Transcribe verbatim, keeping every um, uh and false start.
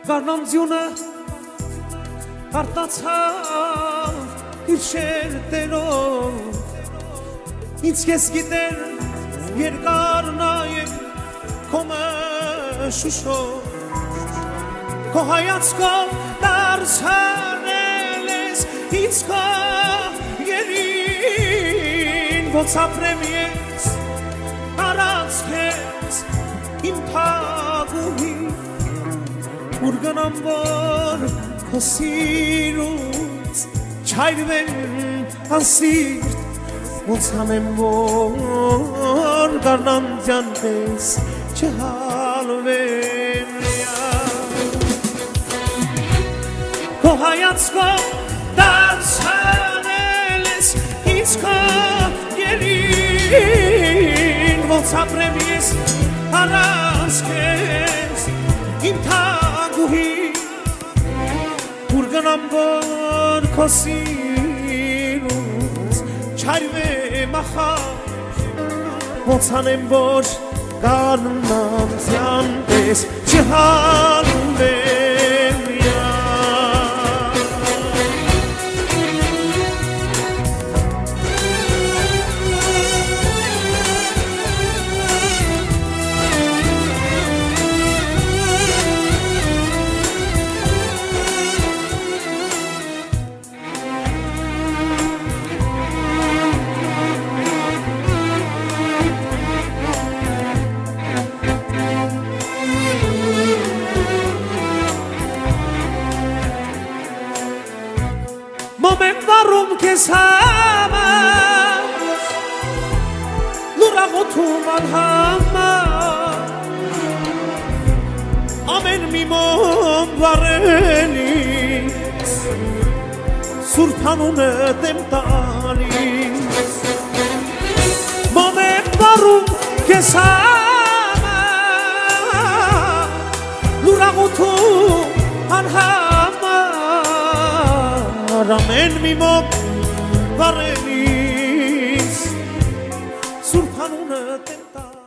Գարնանձյունը արտացավ իր շերտերով Ինձ կես գիտեր երկար նայել քոմը շուշով Քո հայացքով դարձանել ես ինձ քո երին Ոնց ապրեմ ես առանց քեզ իմ թագուհի Ուր գնամ որ քո սիրուց չայրվեմ անսիրտ Ոնց անեմ որ գարնանձյան պես չհալվեմ Քո հայացքով դարձանել ես ինձ քո երին Ոնց ապրեմ ես առանց քեզ իմ թագուհի Ուր գնամ որ քո սիրուց չայրվեմ ախար Ոնց անեմ որ գարնանձյան պես չհալվեմ Մոմեմ վարում կեզ համար Լուրաղոթում անհամար Ամեն մի մոմ վարելիս Սուրբ անունդ եմ տալիս Մոմեմ վարում կեզ համար Լուրաղոթում անհամար Ամեն մի մոմ վարելիս Սուրբ անունդ եմ տալիս